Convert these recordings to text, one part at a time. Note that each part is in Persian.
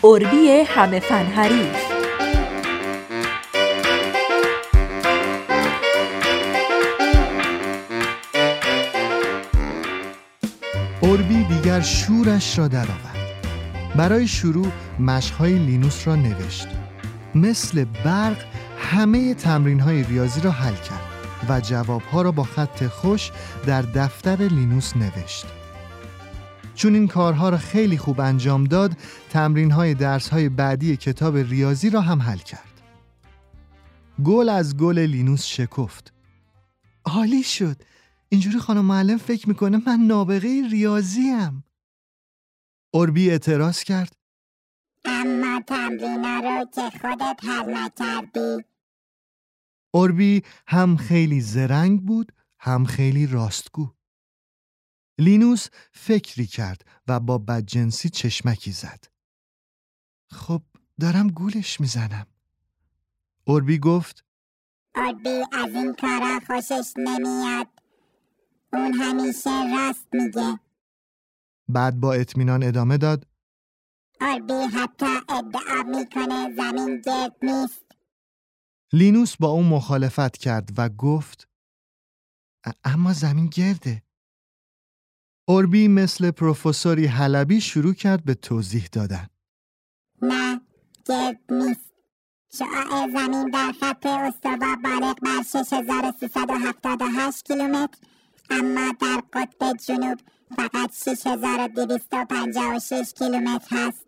اوربی همه فن حریف. اوربی دیگر شورش را درآورد. برای شروع مشق‌های لینوس را نوشت. مثل برق همه تمرین‌های ریاضی را حل کرد و جوابها را با خط خوش در دفتر لینوس نوشت. چون این کارها را خیلی خوب انجام داد، تمرین‌های درس‌های بعدی کتاب ریاضی را هم حل کرد. گل از گل لینوس شکفت. عالی شد. اینجوری خانم معلم فکر میکنه من نابغه ریاضیم. اوربی اعتراض کرد. اما تمرینا رو که خودت حل نکردی. اوربی هم خیلی زرنگ بود، هم خیلی راستگو. لینوس فکری کرد و با بدجنسی چشمکی زد. خب دارم گولش میزنم. اوربی گفت اوربی از این کارا خوشش نمیاد. اون همیشه راست میگه. بعد با اطمینان ادامه داد. اوربی حتی ادعا میکنه زمین گرد نیست. لینوس با اون مخالفت کرد و گفت اما زمین گرده. اوربی مثل پروفسوری حلبی شروع کرد به توضیح دادن. نه، گرد نیست. شعاع زمین در خط استوا بالغ بر 6378 کیلومتر، اما در قطب جنوب فقط 6256 کیلومتر هست.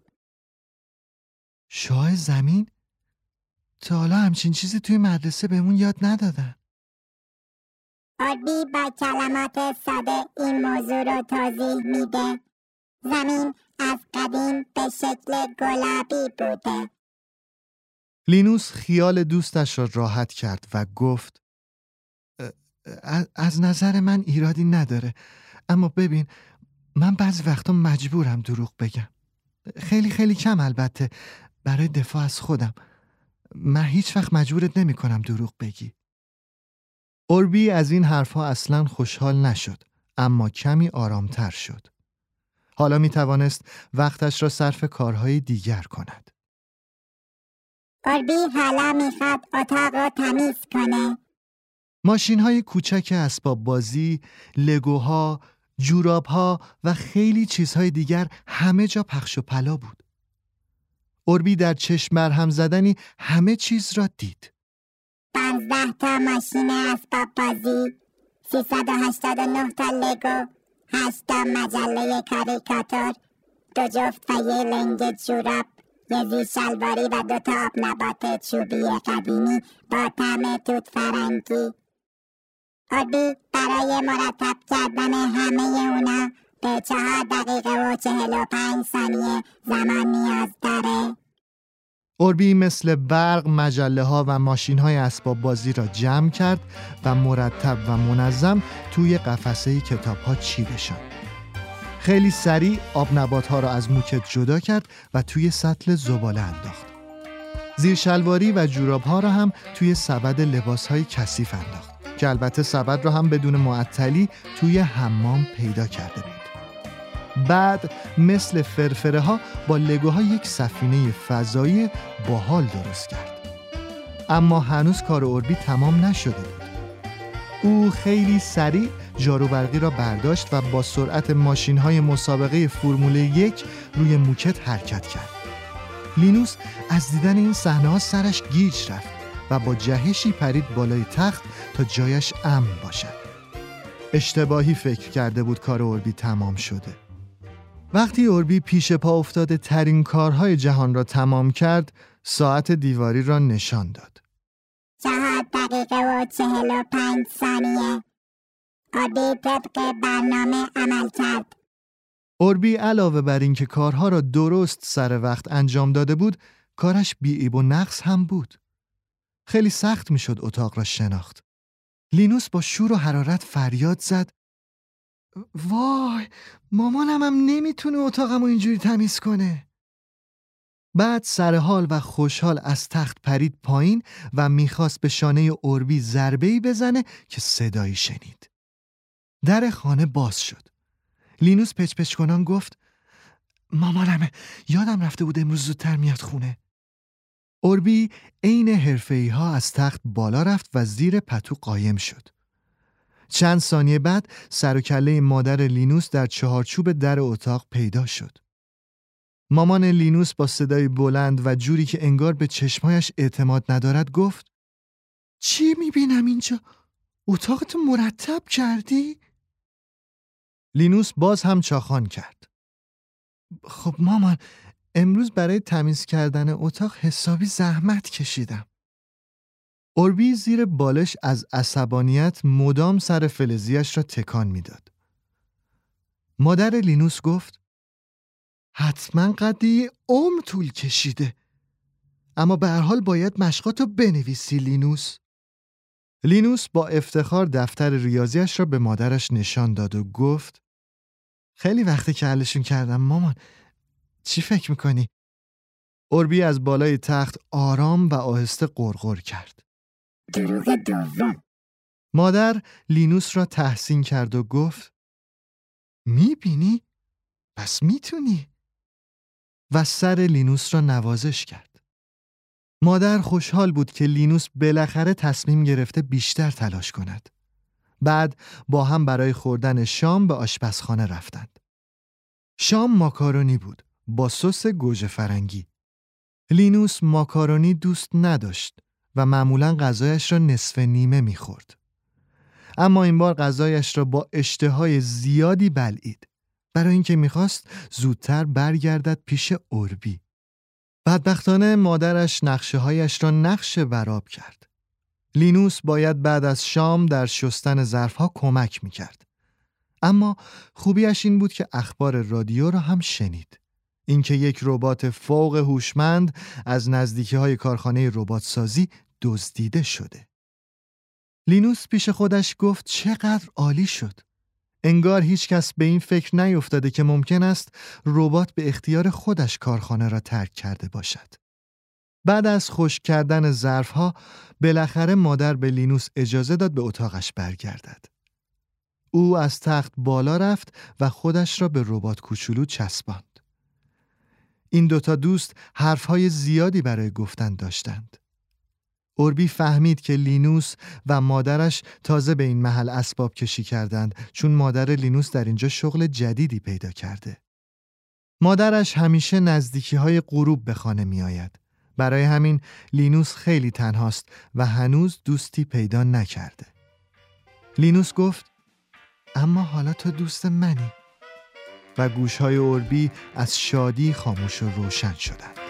شعاع زمین؟ تا حالا همچین چیزی توی مدرسه بهمون یاد ندادن. اوربی با کلمات ساده این موضوع رو توضیح میده. زمین از قدیم به شکل گلابی بوده. لینوس خیال دوستش را راحت کرد و گفت از نظر من ایرادی نداره، اما ببین من بعضی وقتا مجبورم دروغ بگم. خیلی خیلی کم البته، برای دفاع از خودم. من هیچ وقت مجبورت نمی کنم دروغ بگی. اوربی از این حرفها اصلاً خوشحال نشد، اما کمی آرامتر شد. حالا می توانست وقتش را صرف کارهای دیگر کند. اوربی حالا میخواد اتاق رو تمیز کنه. ماشین‌های کوچک اسباب بازی، لگوها، جوراب‌ها و خیلی چیزهای دیگر همه جا پخش و پلا بود. اوربی در چشم برهم زدنی همه چیز را دید. 15 تا ماشین اسباب بازی، 389 تا لگو، 8 تا مجله کاریکاتور، 2 جفت و یه لنگ جوراب، یه زیر شلواری و 2 تا آب نبات چوبی قدیمی با طعم توت فرنگی. اوربی برای مرتب کردن همه اونا به 4 دقیقه و 45 ثانیه زمان نیاز داره. اوربی مثل برق مجله‌ها و ماشین‌های اسباب بازی را جمع کرد و مرتب و منظم توی قفسه کتاب‌ها چیدشان. خیلی سریع آب نبات‌ها را از موکت جدا کرد و توی سطل زباله انداخت. زیر شلواری و جوراب‌ها را هم توی سبد لباس‌های کثیف انداخت که البته سبد را هم بدون معطلی توی حمام پیدا کرده بود. بعد مثل فرفره ها با لگوها یک سفینه فضایی باحال درست کرد. اما هنوز کار اوربی تمام نشده بود. او خیلی سریع جاروبرقی را برداشت و با سرعت ماشین های مسابقه فرمول 1 روی موکت حرکت کرد. لینوس از دیدن این صحنه ها سرش گیج رفت و با جهشی پرید بالای تخت تا جایش امن باشد. اشتباهی فکر کرده بود کار اوربی تمام شده. وقتی اوربی پیش پا افتاده ترین کارهای جهان را تمام کرد، ساعت دیواری را نشان داد. 4 دقیقه و 45 ثانیه. اوربی طبق برنامه عمل کرد. اوربی علاوه بر این که کارها را درست سر وقت انجام داده بود، کارش بی‌عیب و نقص هم بود. خیلی سخت میشد اتاق را شناخت. لینوس با شور و حرارت فریاد زد: وای، مامانم هم نمیتونه اتاقمو اینجوری تمیز کنه. بعد سرحال و خوشحال از تخت پرید پایین و میخواست به شانه اوربی ضربه‌ای بزنه که صدایی شنید. در خانه باز شد. لینوس پچ پچ کنان گفت: مامانمه، یادم رفته بود امروز زودتر میاد خونه. اوربی عین حرفه‌ای‌ها از تخت بالا رفت و زیر پتو قایم شد. چند ثانیه بعد سر و کله مادر لینوس در چهارچوب در اتاق پیدا شد. مامان لینوس با صدای بلند و جوری که انگار به چشمایش اعتماد ندارد گفت: چی میبینم اینجا؟ اتاقتو مرتب کردی؟ لینوس باز هم چاخان کرد. خب مامان، امروز برای تمیز کردن اتاق حسابی زحمت کشیدم. اوربی زیر بالش از عصبانیت مدام سر فلزیش را تکان میداد. مادر لینوس گفت: حتما قدی طول کشیده، اما به هر حال باید مشقاتو بنویسی لینوس. لینوس با افتخار دفتر ریاضیش را به مادرش نشان داد و گفت: خیلی وقته که حلشون کردم مامان، چی فکر میکنی؟ اوربی از بالای تخت آرام و آهسته غرغر کرد: دروغ دوم. مادر لینوس را تحسین کرد و گفت: میبینی؟ پس میتونی. و سر لینوس را نوازش کرد. مادر خوشحال بود که لینوس بالاخره تصمیم گرفته بیشتر تلاش کند. بعد با هم برای خوردن شام به آشپزخانه رفتند. شام ماکارونی بود با سس گوجه فرنگی. لینوس ماکارونی دوست نداشت و معمولاً غذایش را نصف نیمه می‌خورد. اما این بار غذایش را با اشتهای زیادی بلعید، برای اینکه می‌خواست زودتر برگردد پیش اوربی. بدبختانه مادرش نقشه‌هایش را نقش برآب کرد. لینوس باید بعد از شام در شستن ظرف‌ها کمک می‌کرد. اما خوبیش این بود که اخبار رادیو را هم شنید. اینکه یک ربات فوق هوشمند از نزدیکی‌های کارخانه رباتسازی دزدیده شده. لینوس پیش خودش گفت چقدر عالی شد. انگار هیچ کس به این فکر نیفتاده که ممکن است ربات به اختیار خودش کارخانه را ترک کرده باشد. بعد از خشک کردن ظرف‌ها بالاخره مادر به لینوس اجازه داد به اتاقش برگردد. او از تخت بالا رفت و خودش را به ربات کوچولو چسباند. این دوتا دوست حرفهای زیادی برای گفتن داشتند. اوربی فهمید که لینوس و مادرش تازه به این محل اسباب کشی کردند، چون مادر لینوس در اینجا شغل جدیدی پیدا کرده. مادرش همیشه نزدیکی‌های غروب به خانه می آید. برای همین لینوس خیلی تنهاست و هنوز دوستی پیدا نکرده. لینوس گفت: اما حالا تو دوست منی. و گوش‌های اوربی از شادی خاموش و روشن شدند.